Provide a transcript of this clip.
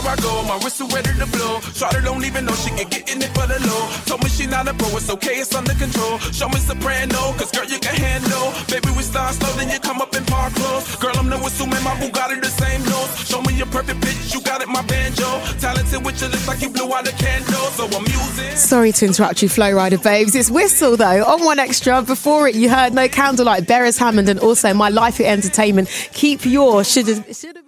I go, my wrist is ready to blow. Shawty don't even know she can get in it for the low. Told me she not a pro, it's okay, it's under control. Show me soprano, cause girl, you can handle. Baby, we start slow, then you come up in park clothes. Girl, I'm the whistle, man, my Bugatti the same notes. Show me your perfect pitch, you got it, my banjo. Talented with your lips like you blew out a candle, so I'm using. Sorry to interrupt you, Flow Rider babes. It's Whistle though, on One Extra. Before it, you heard No Candlelight, Beres Hammond, and also My Life at Entertainment. Keep your shoulda